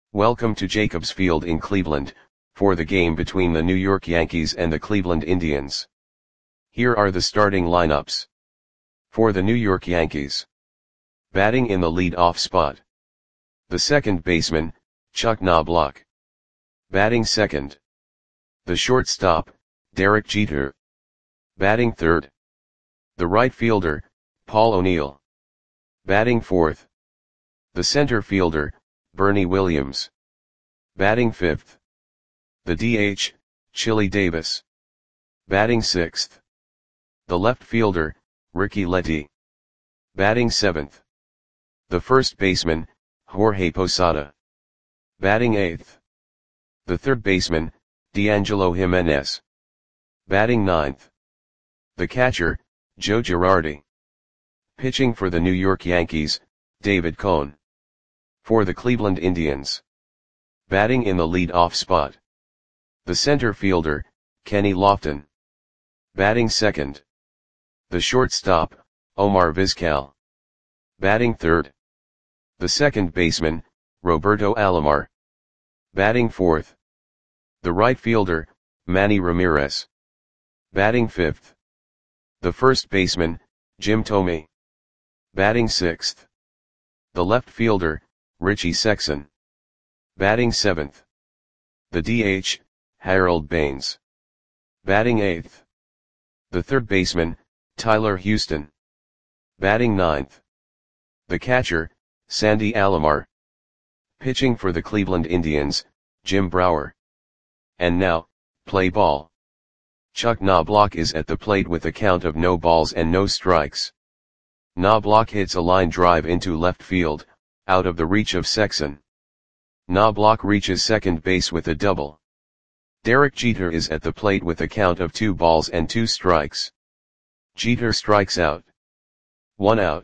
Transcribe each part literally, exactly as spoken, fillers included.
Welcome to Jacobs Field in Cleveland, for the game between the New York Yankees and the Cleveland Indians. Here are the starting lineups. For the New York Yankees. Batting in the lead-off spot. The second baseman, Chuck Knobloch. Batting second. The shortstop, Derek Jeter. Batting third. The right fielder, Paul O'Neill. Batting fourth. The center fielder, Bernie Williams. Batting fifth. The D H, Chili Davis. Batting sixth. The left fielder, Ricky Letty. Batting seventh. The first baseman, Jorge Posada. Batting eighth. The third baseman, D'Angelo Jimenez. Batting ninth. The catcher, Joe Girardi. Pitching for the New York Yankees, David Cone. For the Cleveland Indians. Batting in the lead-off spot. The center fielder, Kenny Lofton. Batting second. The shortstop, Omar Vizquel. Batting third. The second baseman, Roberto Alomar. Batting fourth. The right fielder, Manny Ramirez. Batting fifth. The first baseman, Jim Thome. Batting sixth. The left fielder, Richie Sexson. Batting seventh. The D H, Harold Baines. Batting eighth. The third baseman, Tyler Houston. Batting ninth. The catcher, Sandy Alomar. Pitching for the Cleveland Indians, Jim Brower. And now, play ball. Chuck Knobloch is at the plate with a count of no balls and no strikes. Knobloch hits a line drive into left field, out of the reach of Sexson. Knobloch reaches second base with a double. Derek Jeter is at the plate with a count of two balls and two strikes. Jeter strikes out. One out.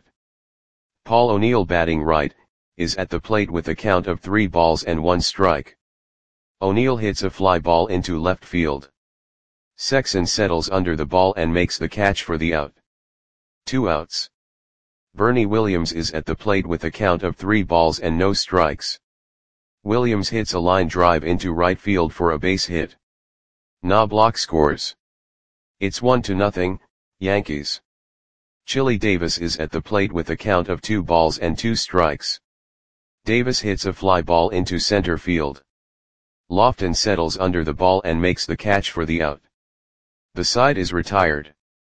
Paul O'Neill, batting right, is at the plate with a count of three balls and one strike. O'Neill hits a fly ball into left field. Sexson settles under the ball and makes the catch for the out. Two outs. Bernie Williams is at the plate with a count of three balls and no strikes. Williams hits a line drive into right field for a base hit. Knobloch scores. It's one to nothing, Yankees. Chili Davis is at the plate with a count of two balls and two strikes. Davis hits a fly ball into center field. Lofton settles under the ball and makes the catch for the out. The side is retired.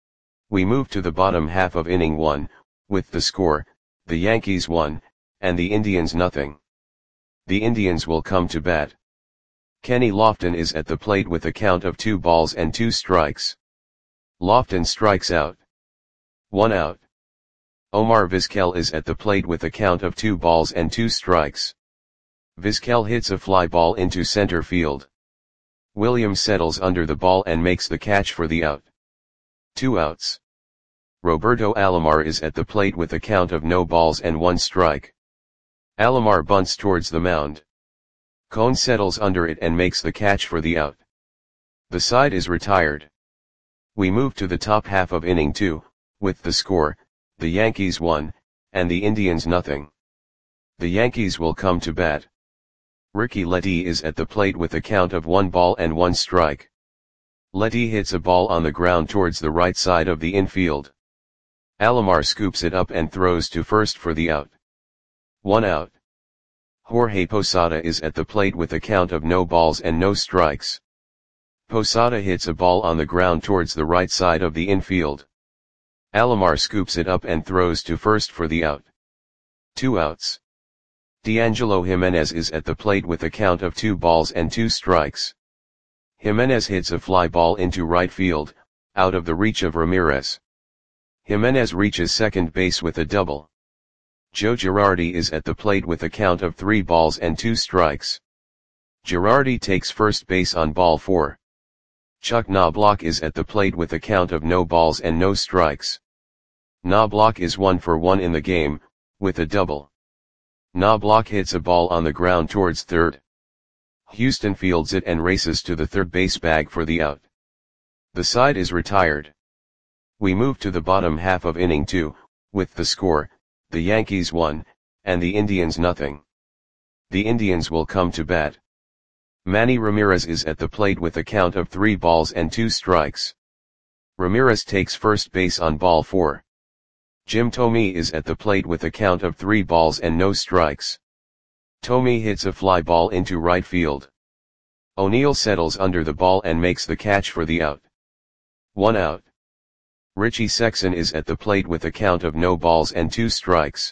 We move to the bottom half of inning one, with the score, the Yankees one, and the Indians nothing. The Indians will come to bat. Kenny Lofton is at the plate with a count of two balls and two strikes. Lofton strikes out. One out. Omar Vizquel is at the plate with a count of two balls and two strikes. Vizquel hits a fly ball into center field. Williams settles under the ball and makes the catch for the out. Two outs. Roberto Alomar is at the plate with a count of no balls and one strike. Alomar bunts towards the mound. Cone settles under it and makes the catch for the out. The side is retired. We move to the top half of inning two, with the score, the Yankees one, and the Indians nothing. The Yankees will come to bat. Ricky Letty is at the plate with a count of one ball and one strike. Letty hits a ball on the ground towards the right side of the infield. Alomar scoops it up and throws to first for the out. One out. Jorge Posada is at the plate with a count of no balls and no strikes. Posada hits a ball on the ground towards the right side of the infield. Alomar scoops it up and throws to first for the out. Two outs. D'Angelo Jimenez is at the plate with a count of two balls and two strikes. Jimenez hits a fly ball into right field, out of the reach of Ramirez. Jimenez reaches second base with a double. Joe Girardi is at the plate with a count of three balls and two strikes. Girardi takes first base on ball four. Chuck Knobloch is at the plate with a count of no balls and no strikes. Knobloch is one for one in the game, with a double. Knobloch hits a ball on the ground towards third. Houston fields it and races to the third base bag for the out. The side is retired. We move to the bottom half of inning two, with the score, the Yankees one, and the Indians nothing. The Indians will come to bat. Manny Ramirez is at the plate with a count of three balls and two strikes. Ramirez takes first base on ball four. Jim Thome is at the plate with a count of three balls and no strikes. Thome hits a fly ball into right field. O'Neill settles under the ball and makes the catch for the out. One out. Richie Sexson is at the plate with a count of no balls and two strikes.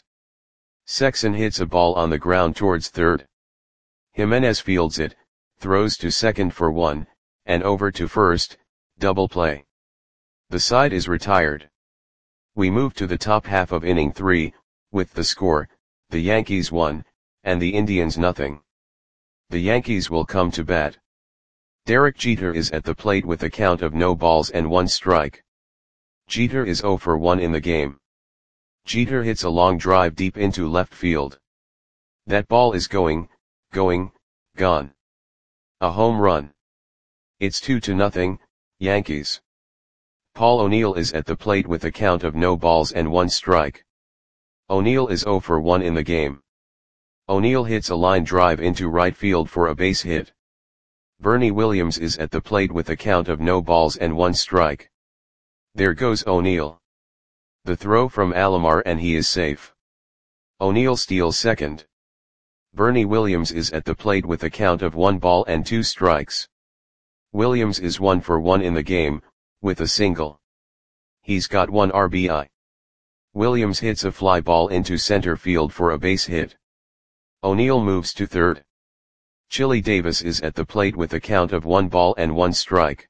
Sexson hits a ball on the ground towards third. Jimenez fields it, throws to second for one, and over to first, double play. The side is retired. We move to the top half of inning three, with the score, the Yankees one, and the Indians nothing. The Yankees will come to bat. Derek Jeter is at the plate with a count of no balls and one strike. Jeter is zero for one in the game. Jeter hits a long drive deep into left field. That ball is going, going, gone. A home run. It's two to nothing, Yankees. Paul O'Neill is at the plate with a count of no balls and one strike. O'Neill is zero for one in the game. O'Neill hits a line drive into right field for a base hit. Bernie Williams is at the plate with a count of no balls and one strike. There goes O'Neill. The throw from Alomar and he is safe. O'Neill steals second. Bernie Williams is at the plate with a count of one ball and two strikes. Williams is one for one in the game, with a single. He's got one R B I. Williams hits a fly ball into center field for a base hit. O'Neill moves to third. Chili Davis is at the plate with a count of one ball and one strike.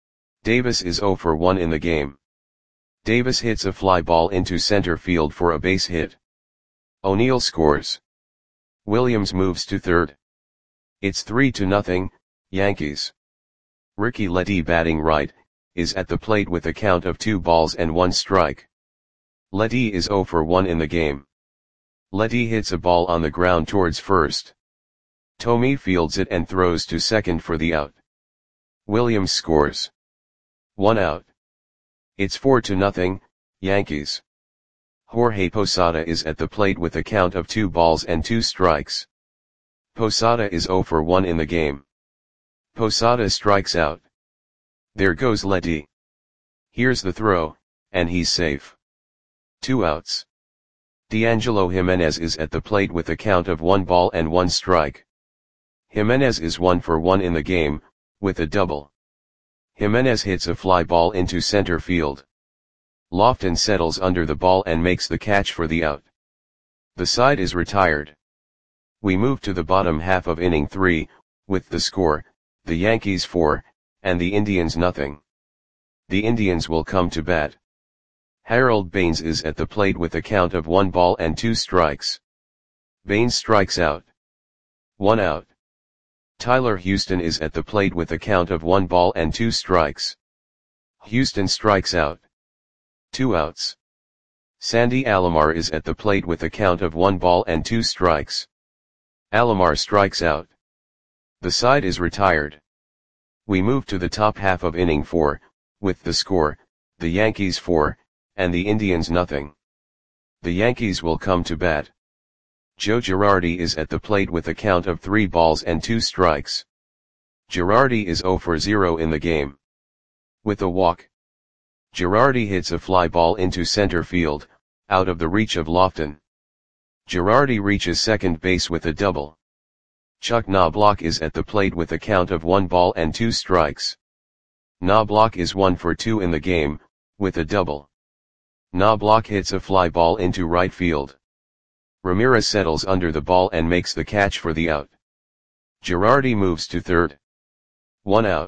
Davis is zero for one in the game. Davis hits a fly ball into center field for a base hit. O'Neill scores. Williams moves to third. It's three to nothing, Yankees. Ricky Letty, batting right, is at the plate with a count of two balls and one strike. Letty is zero for one in the game. Letty hits a ball on the ground towards first. Thome fields it and throws to second for the out. Williams scores. One out. It's four to nothing, Yankees. Jorge Posada is at the plate with a count of two balls and two strikes. Posada is zero for one in the game. Posada strikes out. There goes Letty. Here's the throw, and he's safe. Two outs. D'Angelo Jimenez is at the plate with a count of one ball and one strike. Jimenez is one for one in the game, with a double. Jimenez hits a fly ball into center field. Lofton settles under the ball and makes the catch for the out. The side is retired. We move to the bottom half of inning three, with the score, the Yankees four, and the Indians nothing. The Indians will come to bat. Harold Baines is at the plate with a count of one ball and two strikes. Baines strikes out. One out. Tyler Houston is at the plate with a count of one ball and two strikes. Houston strikes out. Two outs. Sandy Alomar is at the plate with a count of one ball and two strikes. Alomar strikes out. The side is retired. We move to the top half of inning four, with the score, the Yankees four, and the Indians nothing. The Yankees will come to bat. Joe Girardi is at the plate with a count of three balls and two strikes. Girardi is zero for zero in the game. With a walk. Girardi hits a fly ball into center field, out of the reach of Lofton. Girardi reaches second base with a double. Chuck Knobloch is at the plate with a count of one ball and two strikes. Knobloch is one for two in the game, with a double. Knobloch hits a fly ball into right field. Ramirez settles under the ball and makes the catch for the out. Girardi moves to third. One out.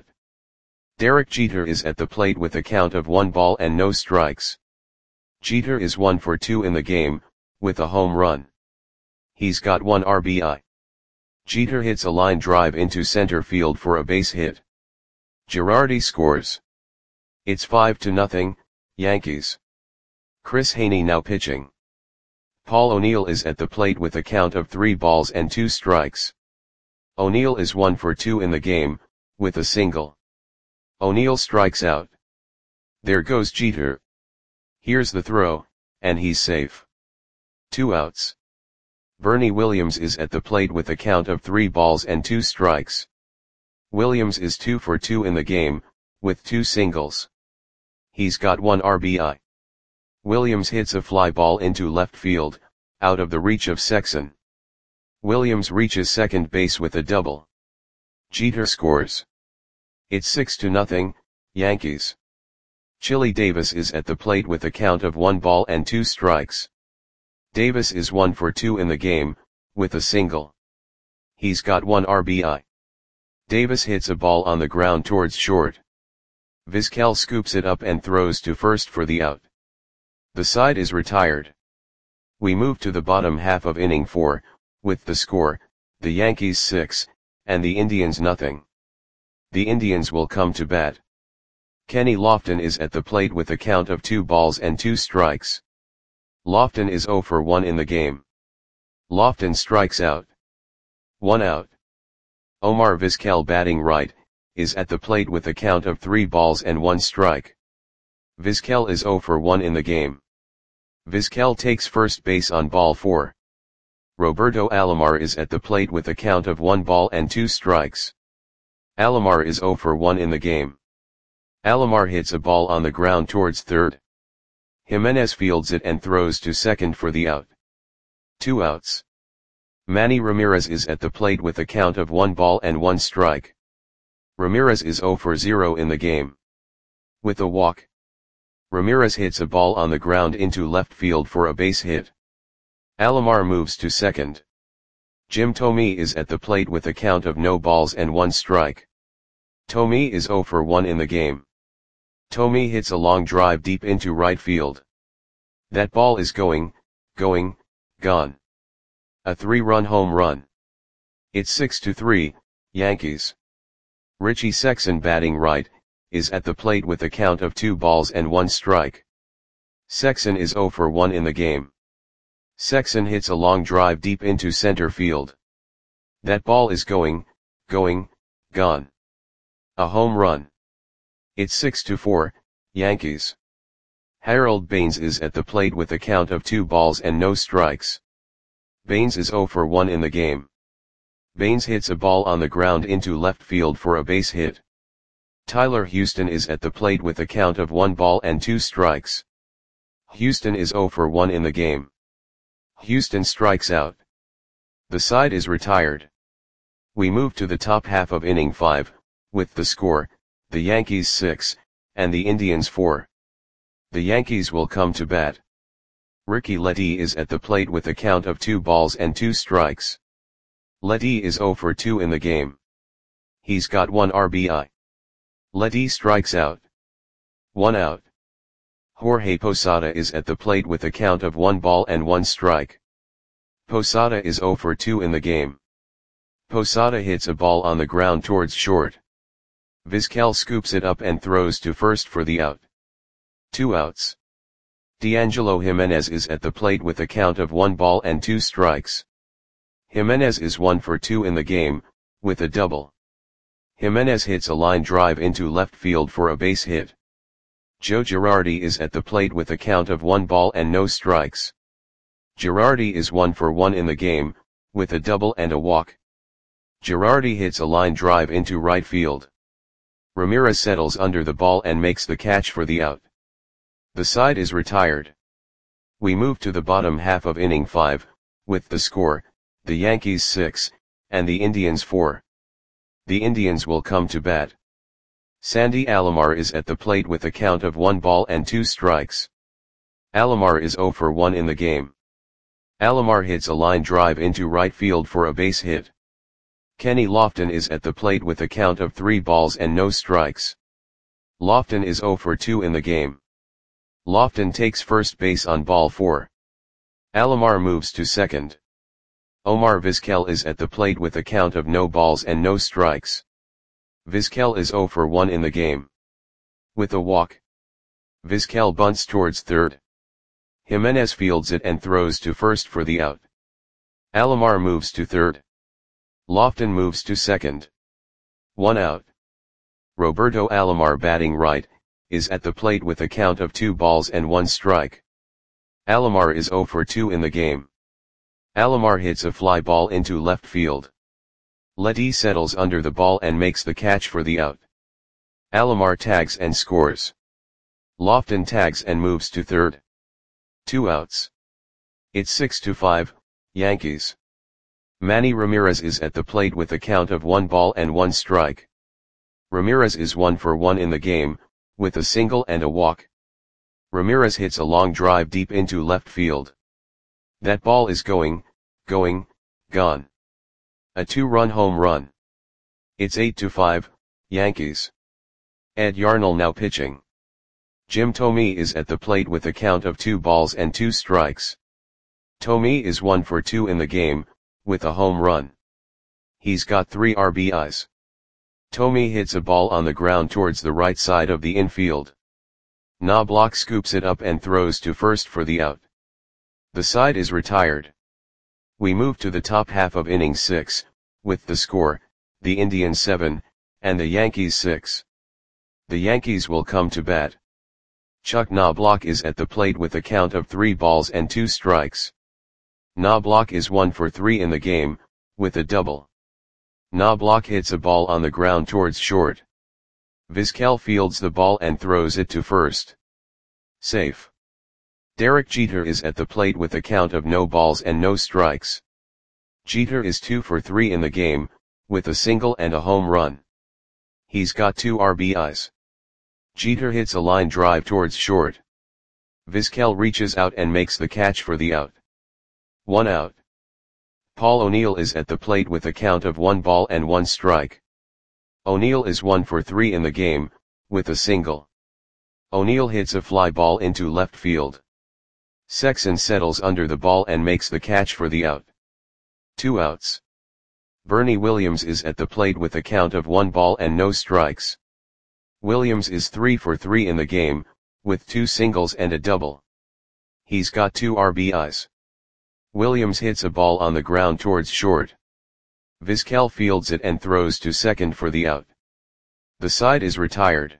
Derek Jeter is at the plate with a count of one ball and no strikes. Jeter is one for two in the game, with a home run. He's got one R B I. Jeter hits a line drive into center field for a base hit. Girardi scores. It's five to nothing, Yankees. Chris Haney now pitching. Paul O'Neill is at the plate with a count of three balls and two strikes. O'Neill is one for two in the game, with a single. O'Neill strikes out. There goes Jeter. Here's the throw, and he's safe. Two outs. Bernie Williams is at the plate with a count of three balls and two strikes. Williams is two for two in the game, with two singles. He's got one R B I. Williams hits a fly ball into left field, out of the reach of Sexson. Williams reaches second base with a double. Jeter scores. It's six to nothing, Yankees. Chili Davis is at the plate with a count of one ball and two strikes. Davis is one for two in the game, with a single. He's got one R B I. Davis hits a ball on the ground towards short. Vizquel scoops it up and throws to first for the out. The side is retired. We move to the bottom half of inning four, with the score, the Yankees six, and the Indians nothing. The Indians will come to bat. Kenny Lofton is at the plate with a count of two balls and two strikes. Lofton is zero for one in the game. Lofton strikes out. One out. Omar Vizquel, batting right, is at the plate with a count of three balls and one strike. Vizquel is zero for one in the game. Vizquel takes first base on ball four. Roberto Alomar is at the plate with a count of one ball and two strikes. Alomar is zero for one in the game. Alomar hits a ball on the ground towards third. Jimenez fields it and throws to second for the out. Two outs. Manny Ramirez is at the plate with a count of one ball and one strike. Ramirez is zero for zero in the game. With a walk. Ramirez hits a ball on the ground into left field for a base hit. Alomar moves to second. Jim Thome is at the plate with a count of no balls and one strike. Thome is zero for one in the game. Thome hits a long drive deep into right field. That ball is going, going, gone. A three-run home run. It's six to three, Yankees. Richie Sexson, batting right, is at the plate with a count of two balls and one strike. Sexson is zero for one in the game. Sexson hits a long drive deep into center field. That ball is going, going, gone. A home run. It's six to four, Yankees. Harold Baines is at the plate with a count of two balls and no strikes. Baines is zero for one in the game. Baines hits a ball on the ground into left field for a base hit. Tyler Houston is at the plate with a count of one ball and two strikes. Houston is zero for one in the game. Houston strikes out. The side is retired. We move to the top half of inning five, with the score, the Yankees six, and the Indians four. The Yankees will come to bat. Ricky Letty is at the plate with a count of two balls and two strikes. Letty is zero for two in the game. He's got one R B I. Letty strikes out. One out. Jorge Posada is at the plate with a count of one ball and one strike. Posada is zero for two in the game. Posada hits a ball on the ground towards short. Vizquel scoops it up and throws to first for the out. Two outs. D'Angelo Jimenez is at the plate with a count of one ball and two strikes. Jimenez is one for two in the game, with a double. Jimenez hits a line drive into left field for a base hit. Joe Girardi is at the plate with a count of one ball and no strikes. Girardi is one for one in the game, with a double and a walk. Girardi hits a line drive into right field. Ramirez settles under the ball and makes the catch for the out. The side is retired. We move to the bottom half of inning five, with the score, the Yankees six, and the Indians four. The Indians will come to bat. Sandy Alomar is at the plate with a count of one ball and two strikes. Alomar is zero for one in the game. Alomar hits a line drive into right field for a base hit. Kenny Lofton is at the plate with a count of three balls and no strikes. Lofton is zero for two in the game. Lofton takes first base on ball four. Alomar moves to second. Omar Vizquel is at the plate with a count of no balls and no strikes. Vizquel is zero for one in the game. With a walk. Vizquel bunts towards third. Jimenez fields it and throws to first for the out. Alomar moves to third. Lofton moves to second. One out. Roberto Alomar, batting right, is at the plate with a count of two balls and one strike. Alomar is zero for two in the game. Alomar hits a fly ball into left field. Letty settles under the ball and makes the catch for the out. Alomar tags and scores. Lofton tags and moves to third. Two outs. It's six to five, Yankees. Manny Ramirez is at the plate with a count of one ball and one strike. Ramirez is one for one in the game, with a single and a walk. Ramirez hits a long drive deep into left field. That ball is going, going, gone. A two-run home run. It's eight to five, Yankees. Ed Yarnall now pitching. Jim Thome is at the plate with a count of two balls and two strikes. Thome is one for two in the game, with a home run. He's got three R B Is. Thome hits a ball on the ground towards the right side of the infield. Knobloch scoops it up and throws to first for the out. The side is retired. We move to the top half of inning six, with the score, the Indians seven, and the Yankees six. The Yankees will come to bat. Chuck Knobloch is at the plate with a count of three balls and two strikes. Knobloch is one for three in the game, with a double. Knobloch hits a ball on the ground towards short. Vizquel fields the ball and throws it to first. Safe. Derek Jeter is at the plate with a count of no balls and no strikes. Jeter is two for three in the game, with a single and a home run. He's got two R B Is. Jeter hits a line drive towards short. Vizquel reaches out and makes the catch for the out. One out. Paul O'Neill is at the plate with a count of one ball and one strike. O'Neill is one for three in the game, with a single. O'Neill hits a fly ball into left field. Sexson settles under the ball and makes the catch for the out. Two outs. Bernie Williams is at the plate with a count of one ball and no strikes. Williams is three for three in the game, with two singles and a double. He's got two R B Is. Williams hits a ball on the ground towards short. Vizquel fields it and throws to second for the out. The side is retired.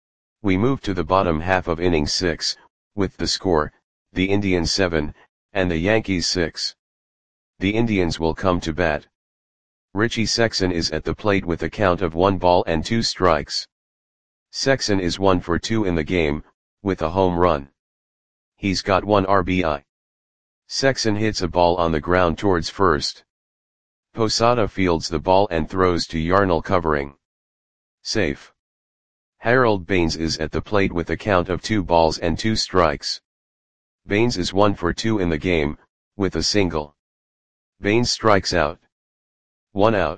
We move to the bottom half of inning six, with the score, the Indians seven, and the Yankees six. The Indians will come to bat. Richie Sexson is at the plate with a count of one ball and two strikes. Sexson is one for two in the game, with a home run. He's got one R B I. Sexson hits a ball on the ground towards first. Posada fields the ball and throws to Yarnall covering. Safe. Harold Baines is at the plate with a count of two balls and two strikes. Baines is one for two in the game, with a single. Baines strikes out. One out.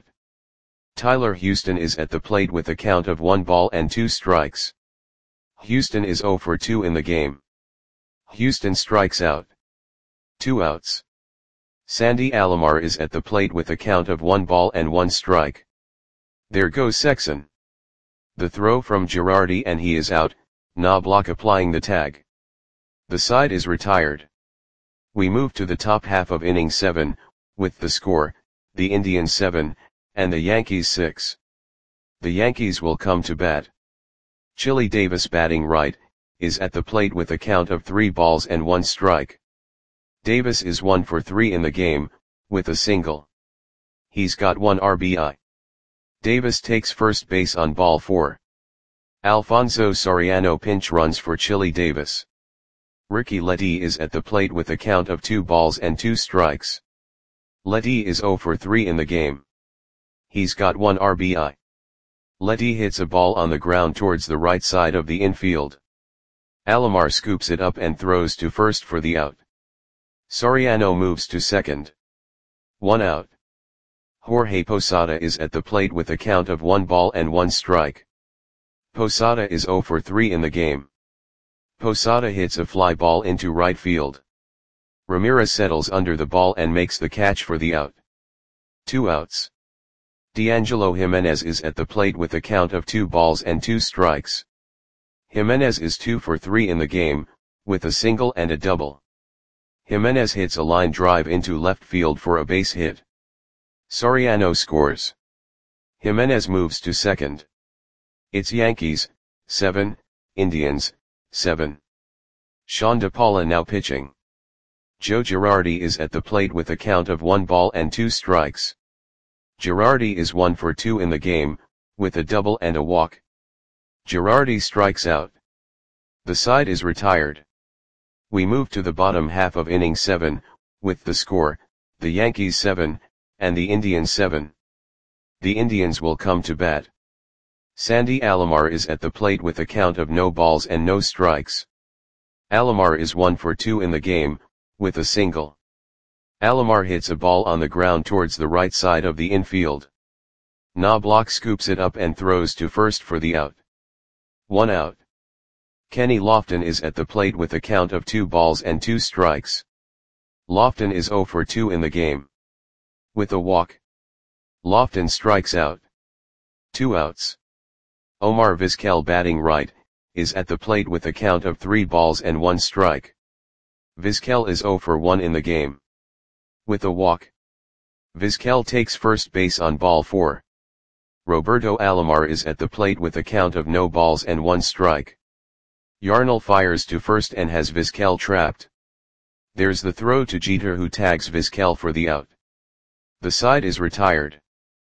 Tyler Houston is at the plate with a count of one ball and two strikes. Houston is zero for two in the game. Houston strikes out. Two outs. Sandy Alomar is at the plate with a count of one ball and one strike. There goes Sexson. The throw from Girardi and he is out, Knobloch applying the tag. The side is retired. We move to the top half of inning seven, with the score, the Indians seven, and the Yankees six. The Yankees will come to bat. Chili Davis batting right, is at the plate with a count of three balls and one strike. Davis is one for three in the game, with a single. He's got one R B I. Davis takes first base on ball four. Alfonso Soriano pinch runs for Chili Davis. Ricky Letty is at the plate with a count of two balls and two strikes. Letty is zero for three in the game. He's got one R B I. Letty hits a ball on the ground towards the right side of the infield. Alomar scoops it up and throws to first for the out. Soriano moves to second. One out. Jorge Posada is at the plate with a count of one ball and one strike. Posada is zero for three in the game. Posada hits a fly ball into right field. Ramirez settles under the ball and makes the catch for the out. Two outs. D'Angelo Jimenez is at the plate with a count of two balls and two strikes. Jimenez is two for three in the game, with a single and a double. Jimenez hits a line drive into left field for a base hit. Soriano scores. Jimenez moves to second. It's Yankees, seven, Indians, seven. Sean DePaula now pitching. Joe Girardi is at the plate with a count of one ball and two strikes. Girardi is one for two in the game, with a double and a walk. Girardi strikes out. The side is retired. We move to the bottom half of inning seven, with the score, the Yankees seven, and the Indians seven. The Indians will come to bat. Sandy Alomar is at the plate with a count of no balls and no strikes. Alomar is one for two in the game, with a single. Alomar hits a ball on the ground towards the right side of the infield. Knobloch scoops it up and throws to first for the out. One out. Kenny Lofton is at the plate with a count of two balls and two strikes. Lofton is zero for two in the game. With a walk. Lofton strikes out. Two outs. Omar Vizquel, batting right, is at the plate with a count of three balls and one strike. Vizquel is zero for one in the game. With a walk. Vizquel takes first base on ball four. Roberto Alomar is at the plate with a count of no balls and one strike. Yarnell fires to first and has Vizquel trapped. There's the throw to Jeter, who tags Vizquel for the out. The side is retired.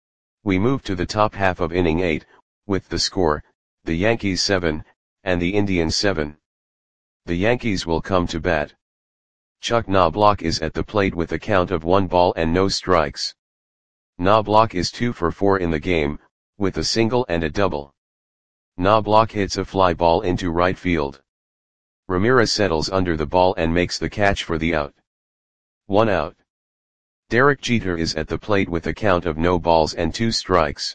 We move to the top half of inning eight, with the score, the Yankees seven, and the Indians seven. The Yankees will come to bat. Chuck Knobloch is at the plate with a count of one ball and no strikes. Knobloch is two for four in the game, with a single and a double. Knobloch hits a fly ball into right field. Ramirez settles under the ball and makes the catch for the out. One out. Derek Jeter is at the plate with a count of no balls and two strikes.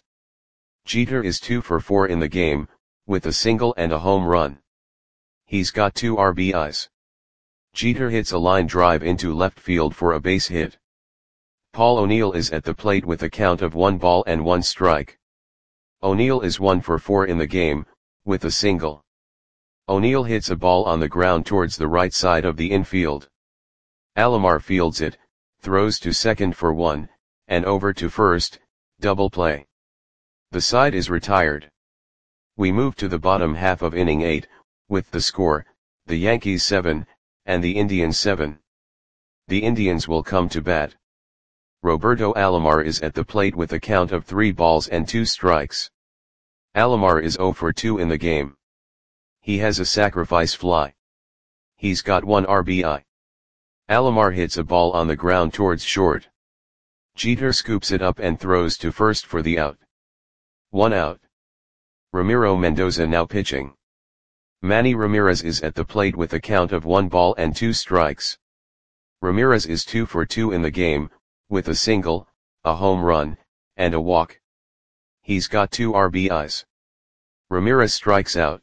Jeter is two for four in the game, with a single and a home run. He's got two R B Is. Jeter hits a line drive into left field for a base hit. Paul O'Neill is at the plate with a count of one ball and one strike. O'Neill is one for four in the game, with a single. O'Neill hits a ball on the ground towards the right side of the infield. Alomar fields it, throws to second for one, and over to first, double play. The side is retired. We move to the bottom half of inning eight, with the score, the Yankees seven, and the Indians seven. The Indians will come to bat. Roberto Alomar is at the plate with a count of three balls and two strikes. Alomar is zero for two in the game. He has a sacrifice fly. He's got one R B I. Alomar hits a ball on the ground towards short. Jeter scoops it up and throws to first for the out. One out. Ramiro Mendoza now pitching. Manny Ramirez is at the plate with a count of one ball and two strikes. Ramirez is two for two in the game, with a single, a home run, and a walk. He's got two R B Is. Ramirez strikes out.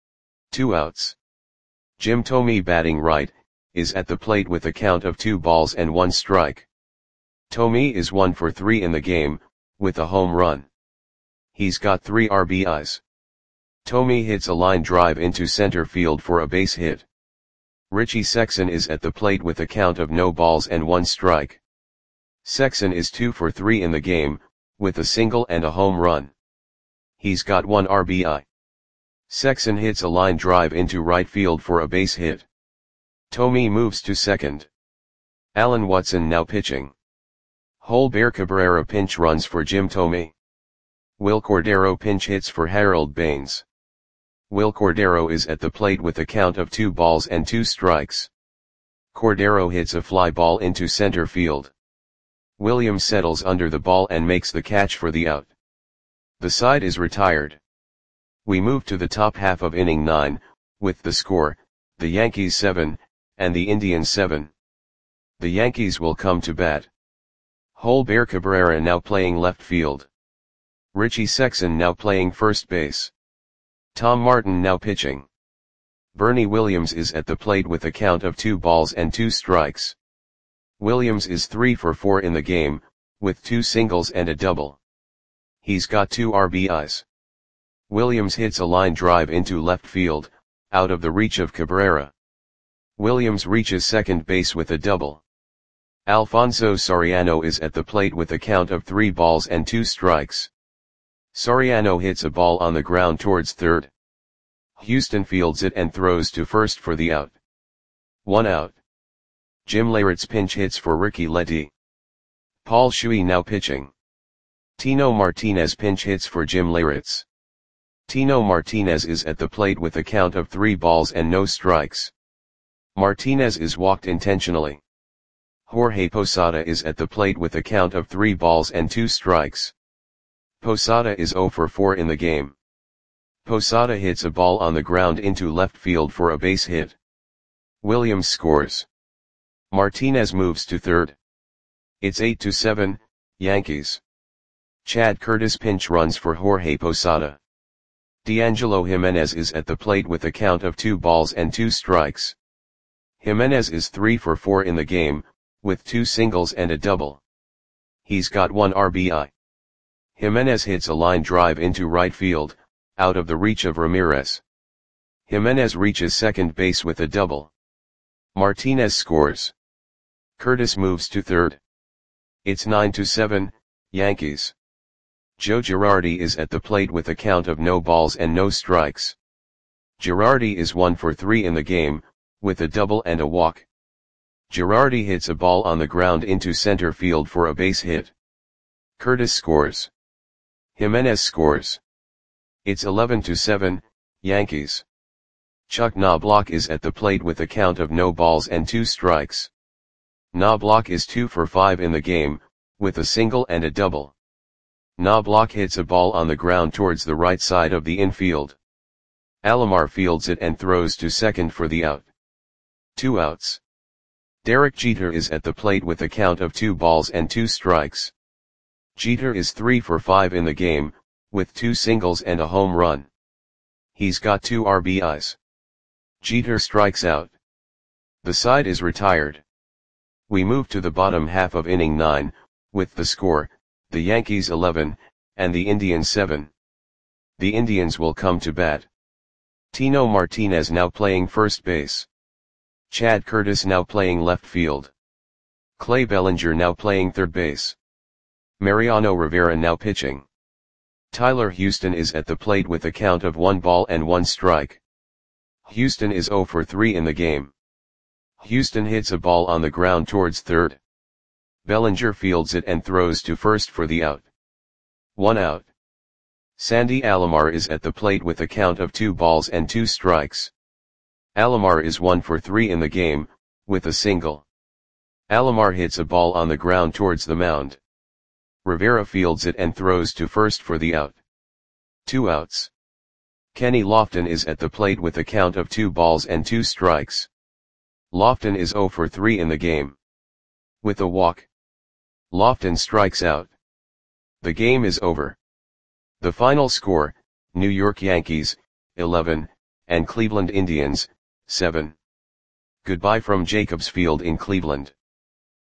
Two outs. Jim Thome, batting right, is at the plate with a count of two balls and one strike. Thome is one for three in the game, with a home run. He's got three R B Is. Thome hits a line drive into center field for a base hit. Richie Sexson is at the plate with a count of no balls and one strike. Sexson is two for three in the game, with a single and a home run. He's got one R B I. Sexson hits a line drive into right field for a base hit. Thome moves to second. Alan Watson now pitching. Holber Cabrera pinch runs for Jim Thome. Will Cordero pinch hits for Harold Baines. Will Cordero is at the plate with a count of two balls and two strikes. Cordero hits a fly ball into center field. Williams settles under the ball and makes the catch for the out. The side is retired. We move to the top half of inning nine, with the score, the Yankees seven, and the Indians seven. The Yankees will come to bat. Holber Cabrera now playing left field. Richie Sexson now playing first base. Tom Martin now pitching. Bernie Williams is at the plate with a count of two balls and two strikes. Williams is three for four in the game, with two singles and a double. He's got two R B Is. Williams hits a line drive into left field, out of the reach of Cabrera. Williams reaches second base with a double. Alfonso Soriano is at the plate with a count of three balls and two strikes. Soriano hits a ball on the ground towards third. Houston fields it and throws to first for the out. One out. Jim Leyritz pinch hits for Ricky Letty. Paul Shuey now pitching. Tino Martinez pinch hits for Jim Leyritz. Tino Martinez is at the plate with a count of three balls and no strikes. Martinez is walked intentionally. Jorge Posada is at the plate with a count of three balls and two strikes. Posada is zero for four in the game. Posada hits a ball on the ground into left field for a base hit. Williams scores. Martinez moves to third. It's eight to seven, Yankees. Chad Curtis pinch runs for Jorge Posada. D'Angelo Jimenez is at the plate with a count of two balls and two strikes. Jimenez is three for four in the game, with two singles and a double. He's got one R B I. Jimenez hits a line drive into right field, out of the reach of Ramirez. Jimenez reaches second base with a double. Martinez scores. Curtis moves to third. It's nine to seven, Yankees. Joe Girardi is at the plate with a count of no balls and no strikes. Girardi is one for three in the game, with a double and a walk. Girardi hits a ball on the ground into center field for a base hit. Curtis scores. Jimenez scores. It's eleven to seven, Yankees. Chuck Knobloch is at the plate with a count of no balls and two strikes. Knobloch is two for five in the game, with a single and a double. Knobloch hits a ball on the ground towards the right side of the infield. Alomar fields it and throws to second for the out. Two outs. Derek Jeter is at the plate with a count of two balls and two strikes. Jeter is three for five in the game, with two singles and a home run. He's got two R B Is. Jeter strikes out. The side is retired. We move to the bottom half of inning nine, with the score, the Yankees eleven, and the Indians seven. The Indians will come to bat. Tino Martinez now playing first base. Chad Curtis now playing left field. Clay Bellinger now playing third base. Mariano Rivera now pitching. Tyler Houston is at the plate with a count of one ball and one strike. Houston is zero for three in the game. Houston hits a ball on the ground towards third. Bellinger fields it and throws to first for the out. One out. Sandy Alomar is at the plate with a count of two balls and two strikes. Alomar is one for three in the game, with a single. Alomar hits a ball on the ground towards the mound. Rivera fields it and throws to first for the out. Two outs. Kenny Lofton is at the plate with a count of two balls and two strikes. Lofton is zero for three in the game. With a walk. Lofton strikes out. The game is over. The final score, New York Yankees, eleven, and Cleveland Indians, seven. Goodbye from Jacobs Field in Cleveland.